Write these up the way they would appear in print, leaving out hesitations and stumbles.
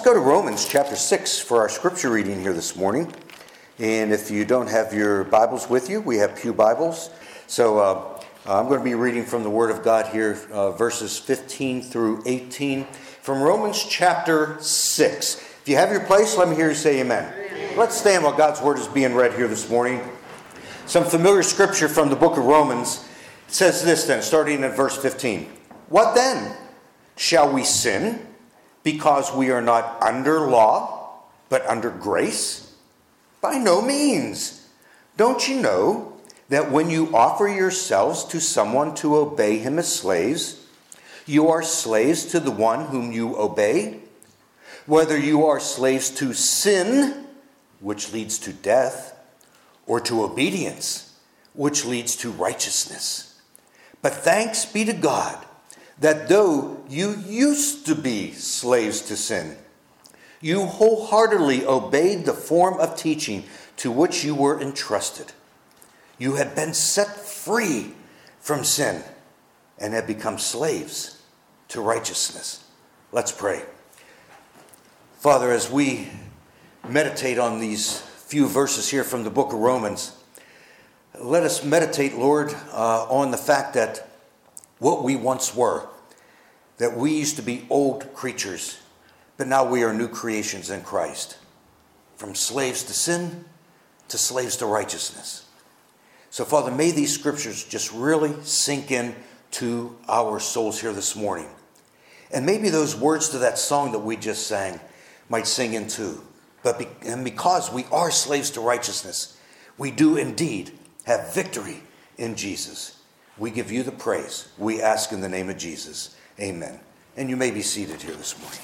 go to Romans chapter 6 for our scripture reading here this morning. And if you don't have your Bibles with you, we have pew Bibles. So I'm going to be reading from the Word of God here, verses 15 through 18 from Romans chapter 6. If you have your place, let me hear you say amen. Let's stand while God's Word is being read here this morning. Some familiar scripture from the book of Romans. It says this then, starting at verse 15. What then? Shall we sin because we are not under law, but under grace? By no means. Don't you know that when you offer yourselves to someone to obey him as slaves, you are slaves to the one whom you obey? Whether you are slaves to sin, which leads to death, or to obedience, which leads to righteousness. But thanks be to God, that though you used to be slaves to sin, you wholeheartedly obeyed the form of teaching to which you were entrusted. You had been set free from sin and had become slaves to righteousness. Let's pray. Father, as we meditate on these few verses here from the book of Romans, let us meditate, Lord, on the fact that what we once were, that we used to be old creatures, but now we are new creations in Christ. From slaves to sin to slaves to righteousness. So, Father, may these scriptures just really sink in to our souls here this morning. And maybe those words to that song that we just sang might sing in too. And because we are slaves to righteousness, we do indeed have victory in Jesus. We give you the praise. We ask in the name of Jesus. Amen. And you may be seated here this morning.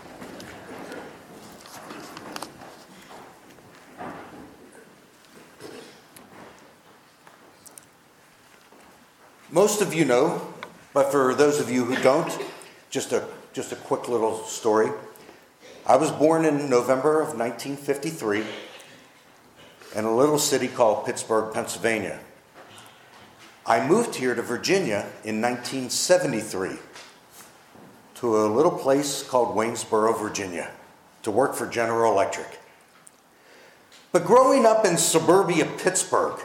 Most of you know, but for those of you who don't, just a quick little story. I was born in November of 1953 in a little city called Pittsburgh, Pennsylvania. I moved here to Virginia in 1973 to a little place called Waynesboro, Virginia, to work for General Electric. But growing up in suburbia Pittsburgh,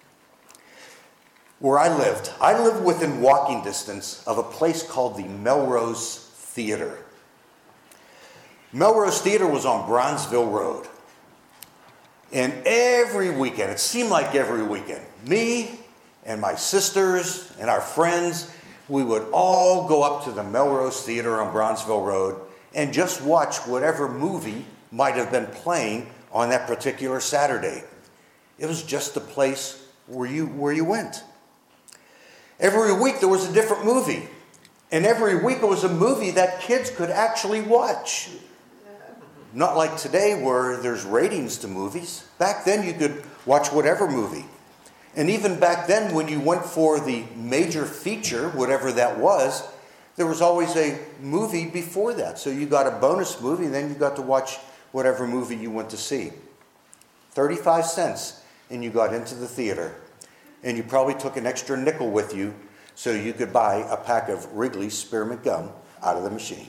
where I lived within walking distance of a place called the Melrose Theater. Melrose Theater was on Bronzeville Road. And every weekend, it seemed like every weekend, me and my sisters and our friends, we would all go up to the Melrose Theater on Bronzeville Road and just watch whatever movie might have been playing on that particular Saturday. It was just the place where you went. Every week there was a different movie. And every week it was a movie that kids could actually watch. Not like today where there's ratings to movies. Back then you could watch whatever movie. And even back then when you went for the major feature, whatever that was, there was always a movie before that. So you got a bonus movie, and then you got to watch whatever movie you went to see. 35 cents, and you got into the theater. And you probably took an extra nickel with you so you could buy a pack of Wrigley's Spearmint Gum out of the machine.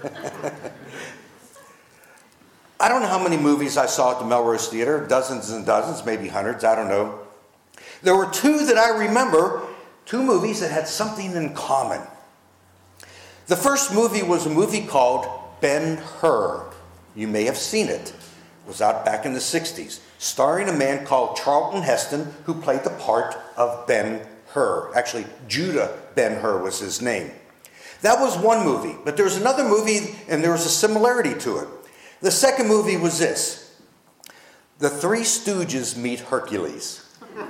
I don't know how many movies I saw at the Melrose Theater, dozens and dozens, maybe hundreds, I don't know. There were two that I remember, two movies that had something in common. The first movie was a movie called Ben-Hur. You may have seen it. It was out back in the 60s, starring a man called Charlton Heston, who played the part of Ben-Hur. Actually, Judah Ben-Hur was his name. That was one movie, but there was another movie, and there was a similarity to it. The second movie was this: The Three Stooges Meet Hercules.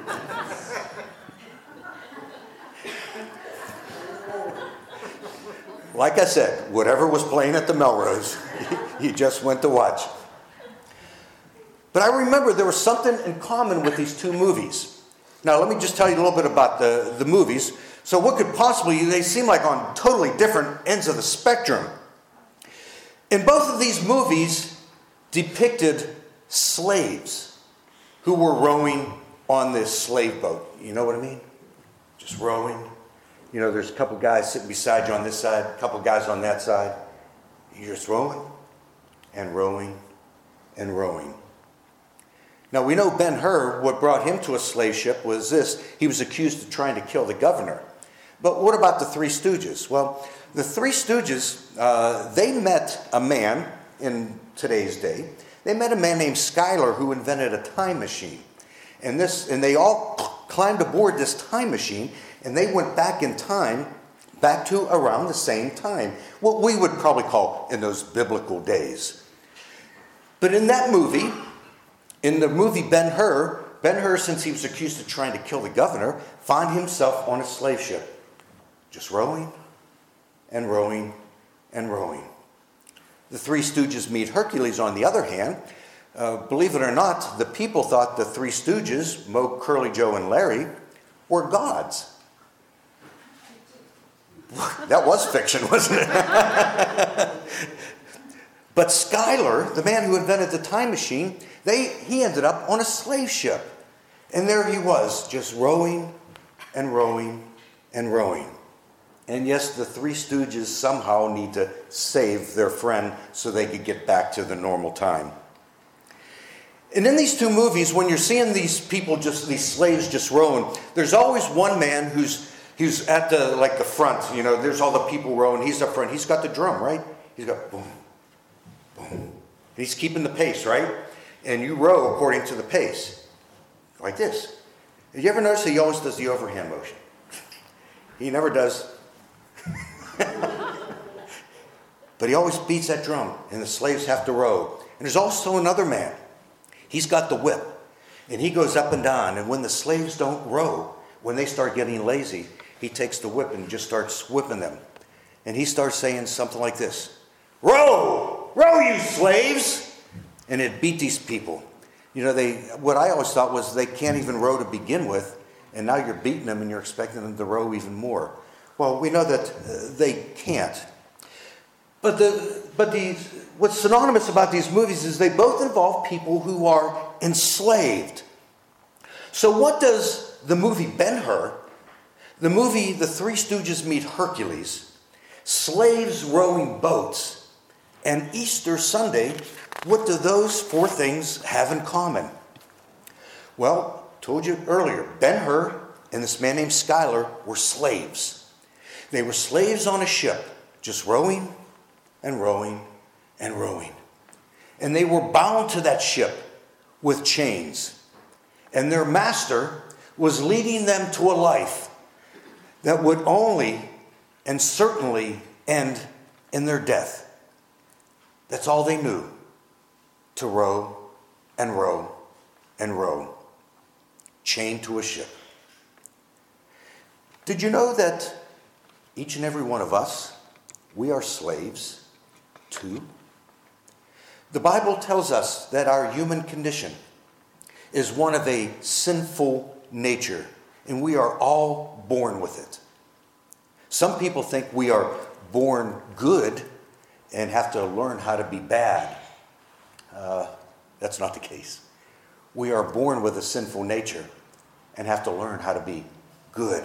Like I said, whatever was playing at the Melrose, you just went to watch. But I remember there was something in common with these two movies. Now, let me just tell you a little bit about the movies. So what could possibly, they seem like on totally different ends of the spectrum. In both of these movies depicted slaves who were rowing on this slave boat. You know what I mean? Just rowing. You know, there's a couple guys sitting beside you on this side, a couple guys on that side. You're just rowing. and rowing and rowing. Now we know Ben-Hur, what brought him to a slave ship was this. He was accused of trying to kill the governor. But what about the Three Stooges? Well, the Three Stooges, they met a man in today's day. They met a man named Schuyler who invented a time machine. And they all climbed aboard this time machine, and they went back in time, back to around the same time, what we would probably call in those biblical days. But in that movie, in the movie Ben-Hur, since he was accused of trying to kill the governor, found himself on a slave ship, just rowing and rowing and rowing. The Three Stooges meet Hercules, on the other hand. Believe it or not, the people thought the Three Stooges, Moe, Curly, Joe, and Larry, were gods. That was fiction, wasn't it? But Schuyler, the man who invented the time machine, he ended up on a slave ship. And there he was, just rowing and rowing and rowing. And yes, the Three Stooges somehow need to save their friend so they could get back to the normal time. And in these two movies, when you're seeing these people, these slaves just rowing, there's always one man who's at the front. You know, there's all the people rowing. He's up front. He's got the drum, right? He's got boom, boom. He's keeping the pace, right? And you row according to the pace, like this. Have you ever noticed he always does the overhand motion? He never does. But he always beats that drum, and the slaves have to row. And there's also another man. He's got the whip, and he goes up and down. And when the slaves don't row, when they start getting lazy, he takes the whip and just starts whipping them. And he starts saying something like this: "Row! Row, you slaves!" And it beat these people. You know, what I always thought was they can't even row to begin with, and now you're beating them and you're expecting them to row even more. Well, we know that they can't. But what's synonymous about these movies is they both involve people who are enslaved. So what does the movie Ben-Hur, the movie The Three Stooges Meet Hercules, slaves rowing boats, and Easter Sunday, what do those four things have in common? Well, told you earlier, Ben-Hur and this man named Schuyler were slaves. They were slaves on a ship, just rowing and rowing and rowing. And they were bound to that ship with chains. And their master was leading them to a life that would only and certainly end in their death. That's all they knew, to row and row and row, chained to a ship. Did you know that each and every one of us, we are slaves too? The Bible tells us that our human condition is one of a sinful nature, and we are all born with it. Some people think we are born good and have to learn how to be bad. That's not the case. We are born with a sinful nature and have to learn how to be good.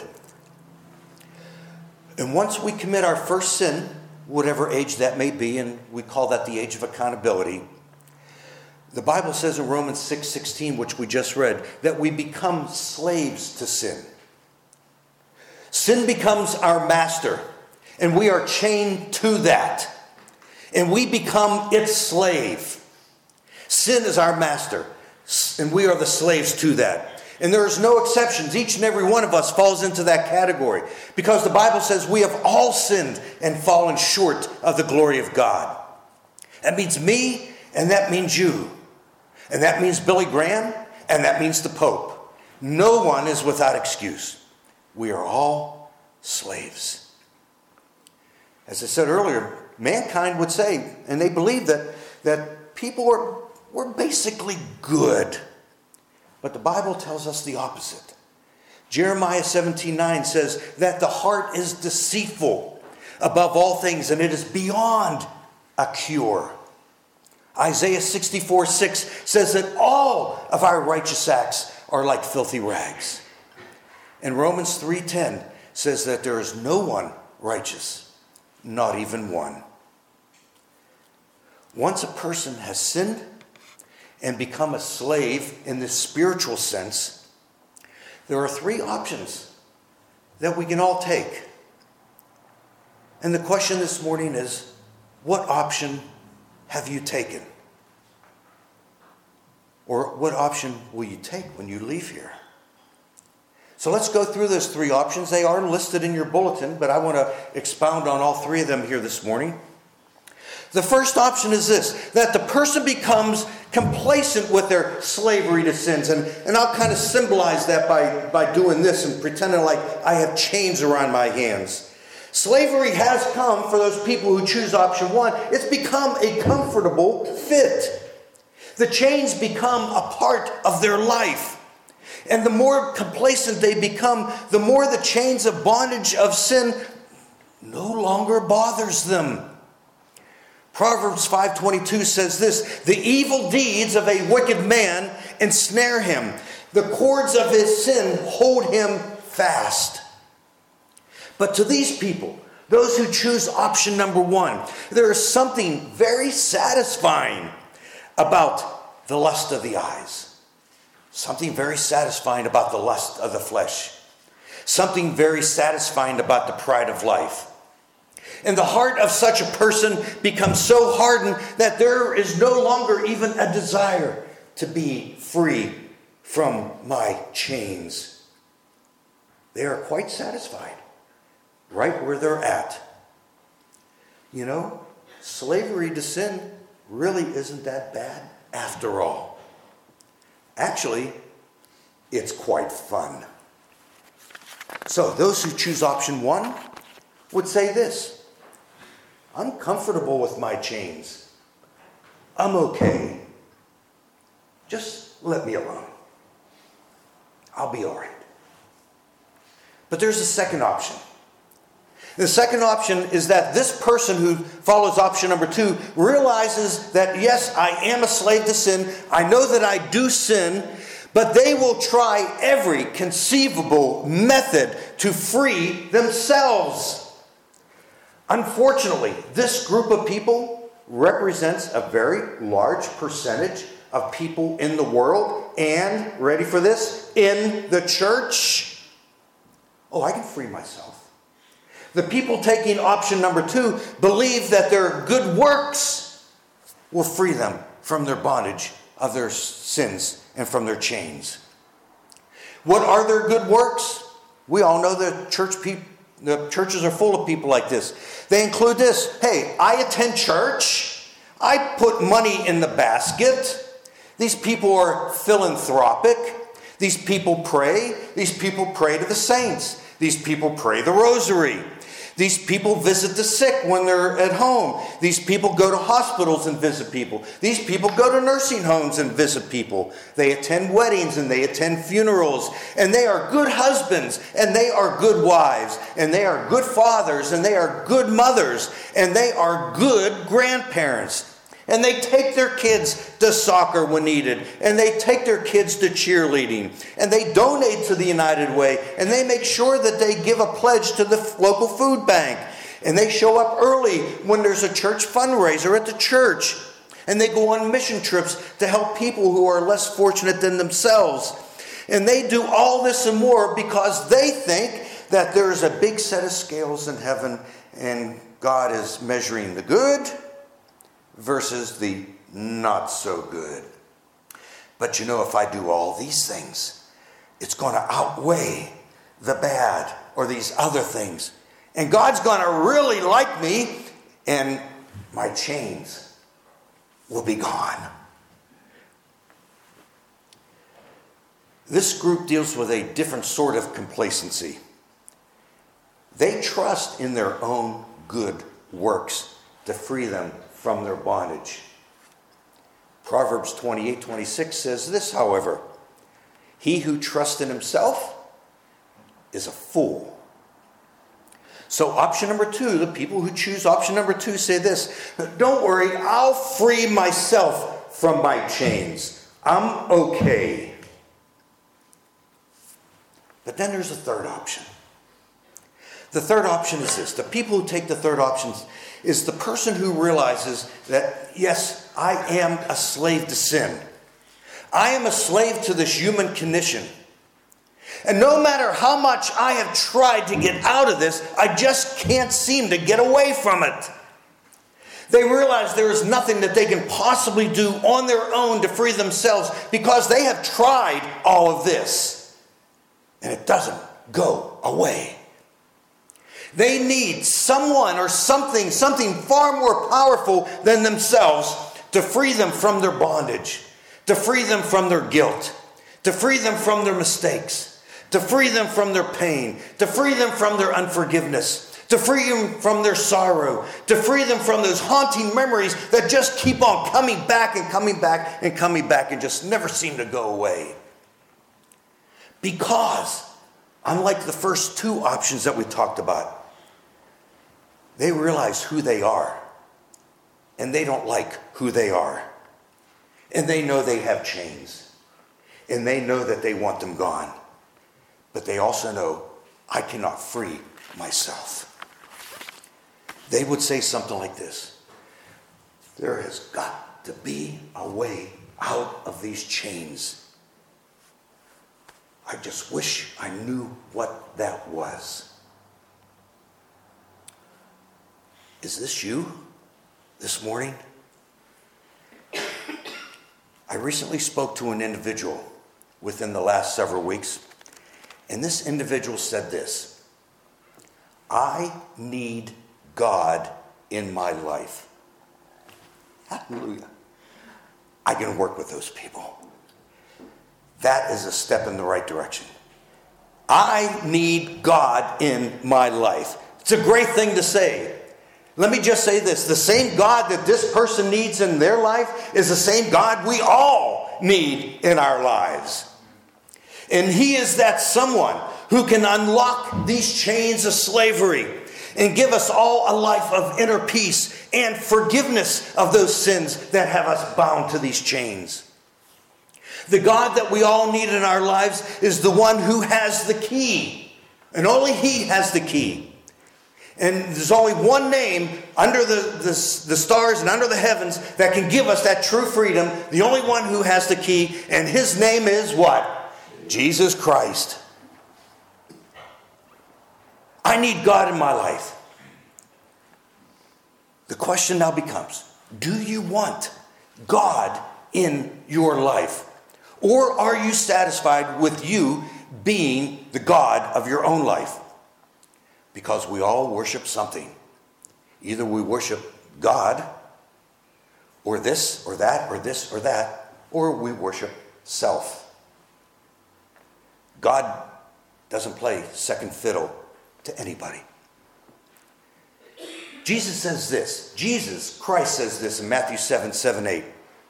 And once we commit our first sin, whatever age that may be, and we call that the age of accountability, the Bible says in Romans 6:16, which we just read, that we become slaves to sin. Sin becomes our master, and we are chained to that, and we become its slave. Sin is our master, and we are the slaves to that. And there's no exceptions. Each and every one of us falls into that category, because the Bible says we have all sinned and fallen short of the glory of God. That means me, and that means you. And that means Billy Graham, and that means the Pope. No one is without excuse. We are all slaves. As I said earlier, mankind would say, and they believe that people were basically good. But the Bible tells us the opposite. Jeremiah 17:9 says that the heart is deceitful above all things, and it is beyond a cure. Isaiah 64:6 says that all of our righteous acts are like filthy rags. And Romans 3:10 says that there is no one righteous, not even one. Once a person has sinned and become a slave in the spiritual sense, there are three options that we can all take. And the question this morning is, what option have you taken? Or what option will you take when you leave here? So let's go through those three options. They are listed in your bulletin, but I want to expound on all three of them here this morning. The first option is this, that the person becomes complacent with their slavery to sins. And I'll kind of symbolize that by doing this and pretending like I have chains around my hands. Slavery has come for those people who choose option one. It's become a comfortable fit. The chains become a part of their life. And the more complacent they become, the more the chains of bondage of sin no longer bothers them. Proverbs 5:22 says this, the evil deeds of a wicked man ensnare him. The cords of his sin hold him fast. But to these people, those who choose option number one, there is something very satisfying about the lust of the eyes. Something very satisfying about the lust of the flesh. Something very satisfying about the pride of life. And the heart of such a person becomes so hardened that there is no longer even a desire to be free from my chains. They are quite satisfied right where they're at. You know, slavery to sin really isn't that bad after all. Actually, it's quite fun. So those who choose option one would say this, I'm comfortable with my chains. I'm okay. Just let me alone. I'll be all right. But there's a second option. The second option is that this person who follows option number two realizes that, yes, I am a slave to sin. I know that I do sin, but they will try every conceivable method to free themselves. Unfortunately, this group of people represents a very large percentage of people in the world and, ready for this, in the church. Oh, I can free myself. The people taking option number two believe that their good works will free them from their bondage of their sins and from their chains. What are their good works? We all know the churches are full of people like this. They include this. Hey, I attend church. I put money in the basket. These people are philanthropic. These people pray. These people pray to the saints. These people pray the rosary. These people visit the sick when they're at home. These people go to hospitals and visit people. These people go to nursing homes and visit people. They attend weddings and they attend funerals. And they are good husbands and they are good wives. And they are good fathers and they are good mothers. And they are good grandparents. And they take their kids to soccer when needed. And they take their kids to cheerleading. And they donate to the United Way. And they make sure that they give a pledge to the local food bank. And they show up early when there's a church fundraiser at the church. And they go on mission trips to help people who are less fortunate than themselves. And they do all this and more because they think that there's a big set of scales in heaven and God is measuring the good versus the not so good. But you know, if I do all these things, it's going to outweigh the bad or these other things. And God's going to really like me and my chains will be gone. This group deals with a different sort of complacency. They trust in their own good works to free them from their bondage. Proverbs 28:26 says this, however, he who trusts in himself is a fool. So option number two, the people who choose option number two say this, don't worry, I'll free myself from my chains. I'm okay. But then there's a third option. The third option is this. The people who take the third option is the person who realizes that, yes, I am a slave to sin. I am a slave to this human condition. And no matter how much I have tried to get out of this, I just can't seem to get away from it. They realize there is nothing that they can possibly do on their own to free themselves because they have tried all of this. And it doesn't go away. They need someone or something far more powerful than themselves to free them from their bondage, to free them from their guilt, to free them from their mistakes, to free them from their pain, to free them from their unforgiveness, to free them from their sorrow, to free them from those haunting memories that just keep on coming back and coming back and coming back and just never seem to go away. Because, unlike the first two options that we talked about, they realize who they are, and they don't like who they are. And they know they have chains, and they know that they want them gone. But they also know, I cannot free myself. They would say something like this: there has got to be a way out of these chains. I just wish I knew what that was. Is this you this morning? I recently spoke to an individual within the last several weeks, and this individual said this: I need God in my life. Hallelujah. I can work with those people. That is a step in the right direction. I need God in my life. It's a great thing to say. Let me just say this. The same God that this person needs in their life is the same God we all need in our lives. And He is that someone who can unlock these chains of slavery and give us all a life of inner peace and forgiveness of those sins that have us bound to these chains. The God that we all need in our lives is the one who has the key. And only He has the key. And there's only one name under the stars and under the heavens that can give us that true freedom. The only one who has the key. And His name is what? Jesus Christ. I need God in my life. The question now becomes, do you want God in your life? Or are you satisfied with you being the God of your own life? Because we all worship something. Either we worship God, or this, or that, or this, or that, or we worship self. God doesn't play second fiddle to anybody. Jesus says this. Jesus Christ says this in Matthew 7:8.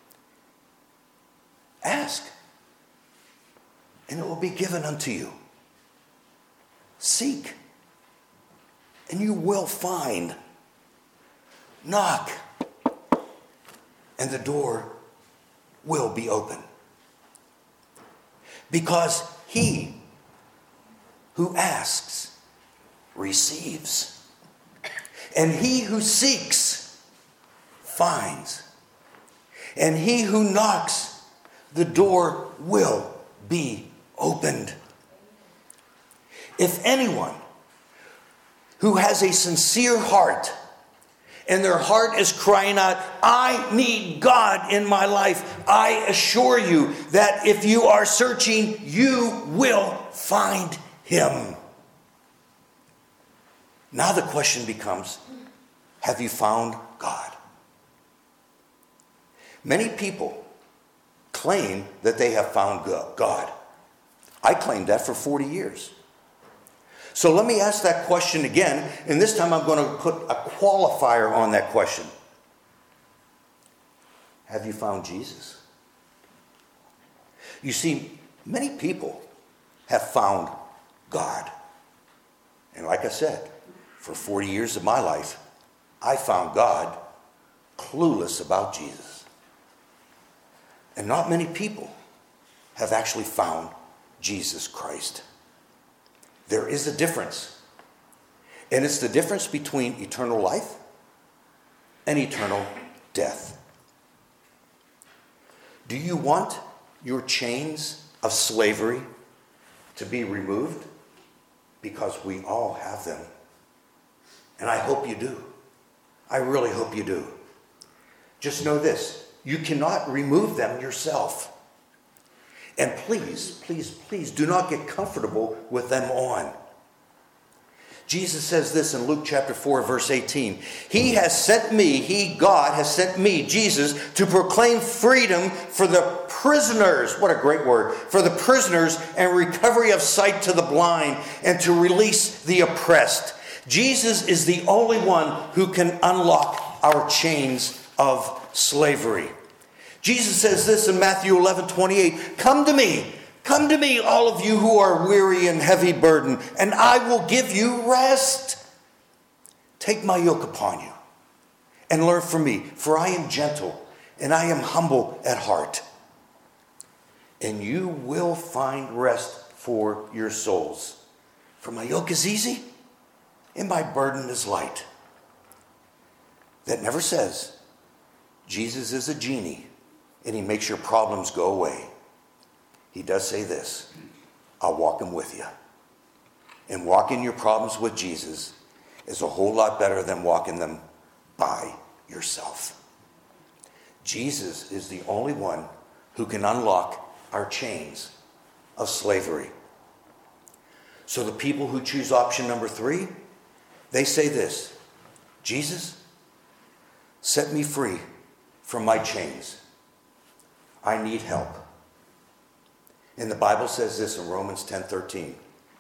Ask, and it will be given unto you. Seek, and you will find. Knock, and the door will be open. Because he who asks receives, and he who seeks finds, and he who knocks, the door will be opened. If anyone who has a sincere heart, and their heart is crying out, I need God in my life, I assure you that if you are searching, you will find Him. Now the question becomes, have you found God? Many people claim that they have found God. I claimed that for 40 years. So let me ask that question again, and this time I'm going to put a qualifier on that question. Have you found Jesus? You see, many people have found God. And like I said, for 40 years of my life, I found God clueless about Jesus. And not many people have actually found Jesus Christ. There is a difference. And it's the difference between eternal life and eternal death. Do you want your chains of slavery to be removed? Because we all have them. And I hope you do. I really hope you do. Just know this. You cannot remove them yourself. And please, please, please do not get comfortable with them on. Jesus says this in Luke chapter 4, verse 18. He has sent me, God has sent me, Jesus, to proclaim freedom for the prisoners. What a great word. For the prisoners and recovery of sight to the blind and to release the oppressed. Jesus is the only one who can unlock our chains of slavery. Jesus says this in Matthew 11:28. Come to me, all of you who are weary and heavy burdened, and I will give you rest. Take my yoke upon you and learn from me, for I am gentle and I am humble at heart. And you will find rest for your souls. For my yoke is easy and my burden is light. That never says Jesus is a genie and he makes your problems go away. He does say this, I'll walk them with you. And walking your problems with Jesus is a whole lot better than walking them by yourself. Jesus is the only one who can unlock our chains of slavery. So the people who choose option number 3, they say this, Jesus, set me free from my chains. I need help. And the Bible says this in Romans 10:13.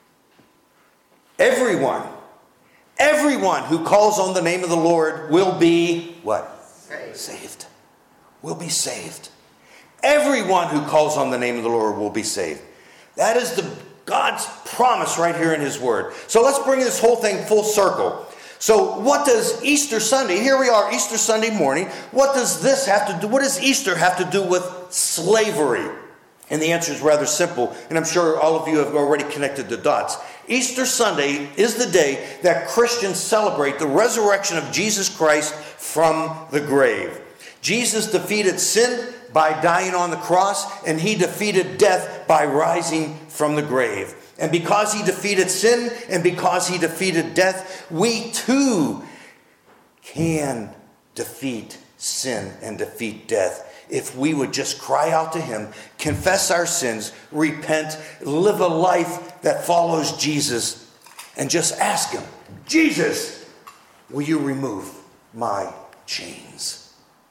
Everyone who calls on the name of the Lord will be what? Saved. Will be saved. Everyone who calls on the name of the Lord will be saved. That is God's promise right here in his word. So let's bring this whole thing full circle. So what does Easter Sunday, here we are, Easter Sunday morning, what does this have to do, what does Easter have to do with slavery? And the answer is rather simple, and I'm sure all of you have already connected the dots. Easter Sunday is the day that Christians celebrate the resurrection of Jesus Christ from the grave. Jesus defeated sin by dying on the cross, and he defeated death by rising from the grave. And because he defeated sin, and because he defeated death, we too can defeat sin and defeat death. If we would just cry out to him, confess our sins, repent, live a life that follows Jesus, and just ask him, Jesus, will you remove my chains?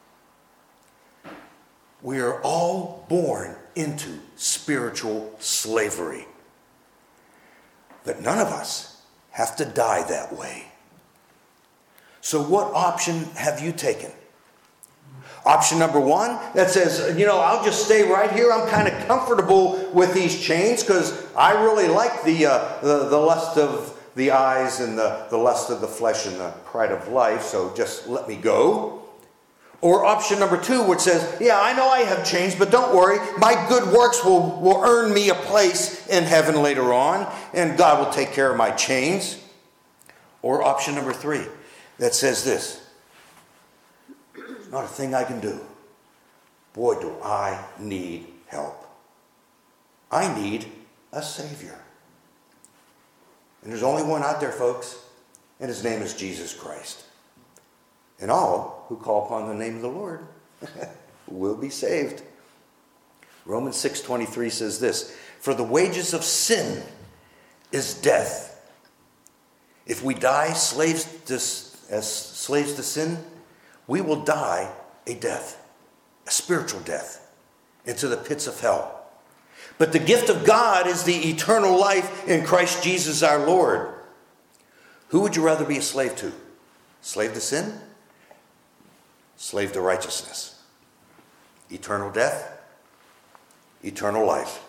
We are all born into spiritual slavery. But none of us have to die that way. So what option have you taken? Option number 1 that says, I'll just stay right here. I'm kind of comfortable with these chains because I really like the lust of the eyes and the lust of the flesh and the pride of life. So just let me go. Or option number 2, which says, I know I have chains, but don't worry. My good works will earn me a place in heaven later on, and God will take care of my chains. Or option number 3 that says this, not a thing I can do. Boy, do I need help. I need a Savior. And there's only one out there, folks, and his name is Jesus Christ. And all who call upon the name of the Lord will be saved. Romans 6:23 says this, for the wages of sin is death. If we die as slaves to sin, we will die a death, a spiritual death, into the pits of hell. But the gift of God is the eternal life in Christ Jesus our Lord. Who would you rather be a slave to? Slave to sin? Slave to righteousness? Eternal death? Eternal life?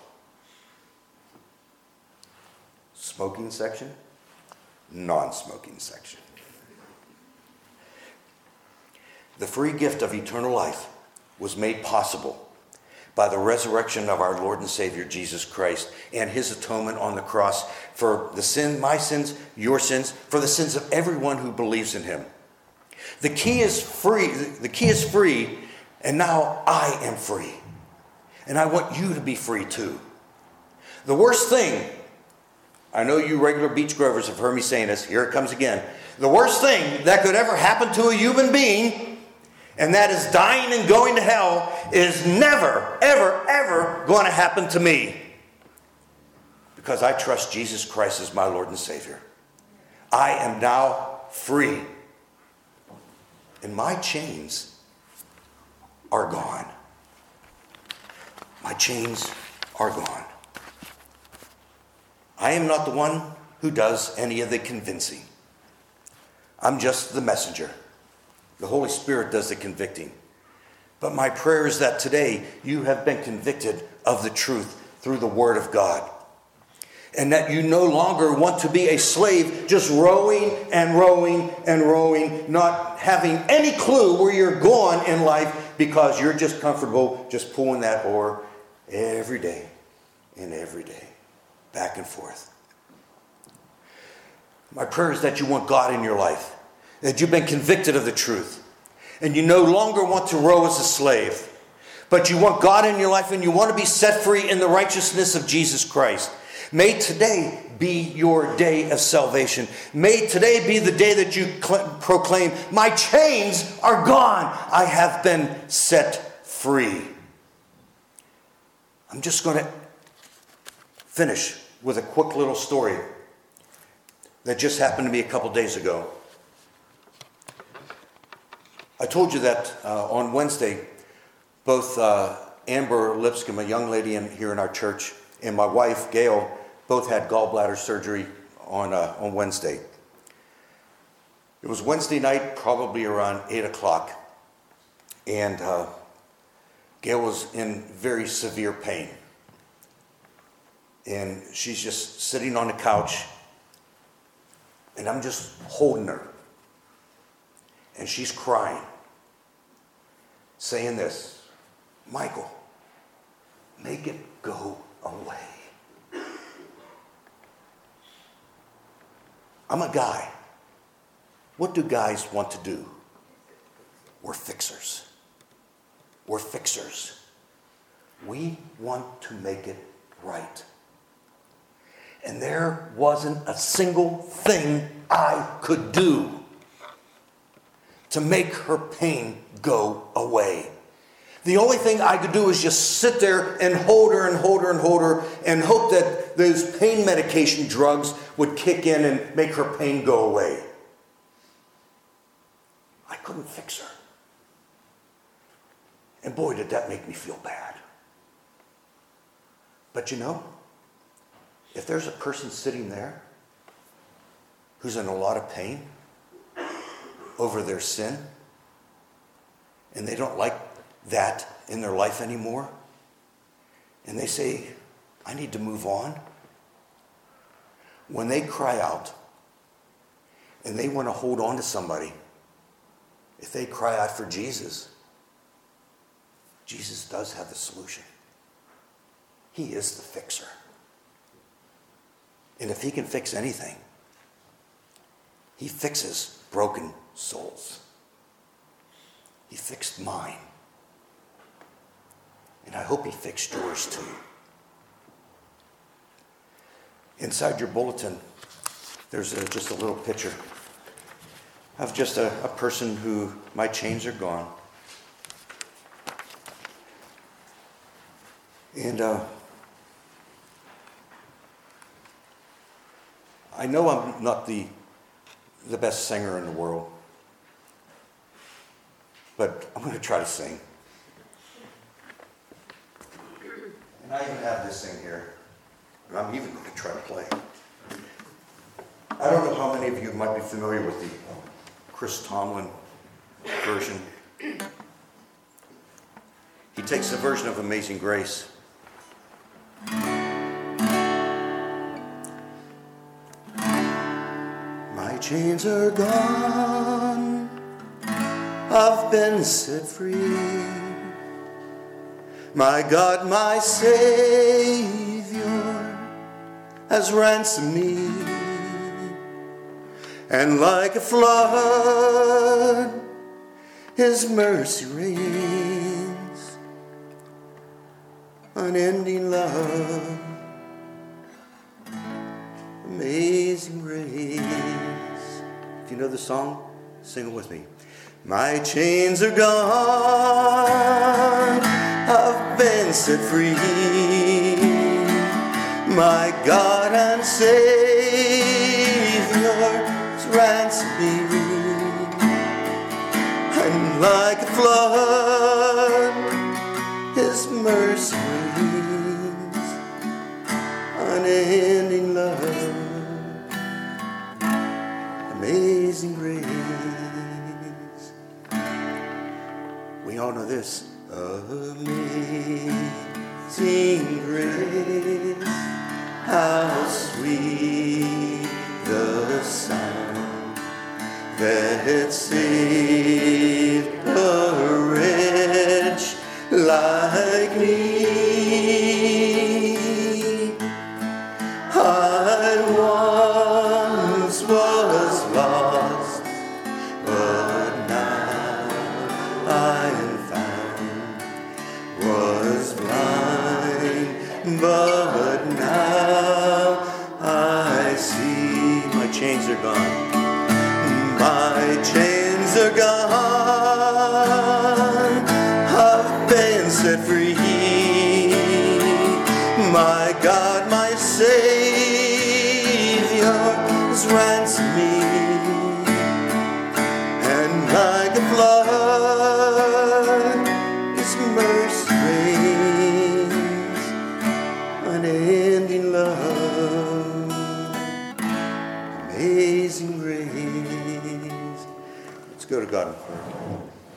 Smoking section? Non-smoking section. The free gift of eternal life was made possible by the resurrection of our Lord and Savior Jesus Christ and his atonement on the cross for my sins, your sins, for the sins of everyone who believes in him. The key is free. The key is free, and now I am free. And I want you to be free too. The worst thing, I know you regular Beach Grovers have heard me saying this, here it comes again. The worst thing that could ever happen to a human being, and that is dying and going to hell, is never, ever, ever going to happen to me. Because I trust Jesus Christ as my Lord and Savior. I am now free. And my chains are gone. My chains are gone. I am not the one who does any of the convincing. I'm just the messenger. The Holy Spirit does the convicting. But my prayer is that today you have been convicted of the truth through the Word of God. And that you no longer want to be a slave just rowing and rowing and rowing, not having any clue where you're going in life because you're just comfortable just pulling that oar every day and every day, back and forth. My prayer is that you want God in your life, that you've been convicted of the truth, and you no longer want to row as a slave, but you want God in your life and you want to be set free in the righteousness of Jesus Christ. May today be your day of salvation. May today be the day that you proclaim, my chains are gone. I have been set free. I'm just going to finish with a quick little story that just happened to me a couple days ago. I told you that on Wednesday, both Amber Lipscomb, a young lady here in our church, and my wife, Gail, both had gallbladder surgery on Wednesday. It was Wednesday night, probably around 8 o'clock, and Gail was in very severe pain. And she's just sitting on the couch, and I'm just holding her. And she's crying, saying this, Michael, make it go away. I'm a guy. What do guys want to do? We're fixers. We're fixers. We want to make it right. And there wasn't a single thing I could do to make her pain go away. The only thing I could do was just sit there and hold her and hold her and hold her and hope that those pain medication drugs would kick in and make her pain go away. I couldn't fix her. And boy, did that make me feel bad. But you know, if there's a person sitting there who's in a lot of pain over their sin, and they don't like that in their life anymore, and they say, I need to move on. When they cry out and they want to hold on to somebody, if they cry out for Jesus, Jesus does have the solution. He is the fixer. And if he can fix anything, he fixes broken souls. He fixed mine. And I hope he fixed yours too. Inside your bulletin, there's just a little picture of just a person who, my chains are gone. And I know I'm not the best singer in the world, but I'm going to try to sing. And I even have this thing here, and I'm even going to try to play. I don't know how many of you might be familiar with the Chris Tomlin version. He takes the version of Amazing Grace. My chains are gone, I've been set free. My God, my Savior, has ransomed me, and like a flood, His mercy reigns. Unending love, amazing grace. If you know the song, sing it with me. My chains are gone, I've been set free. My God and Savior has ransomed me, and like a flood, His mercy reigns. Unending love, amazing grace. We all know this. Amazing grace, how sweet the sound that saved a wretch like me. I once was lost, but now I am found. Was blind, but now I see. My chains are gone. My chains are gone. I've been set free. My God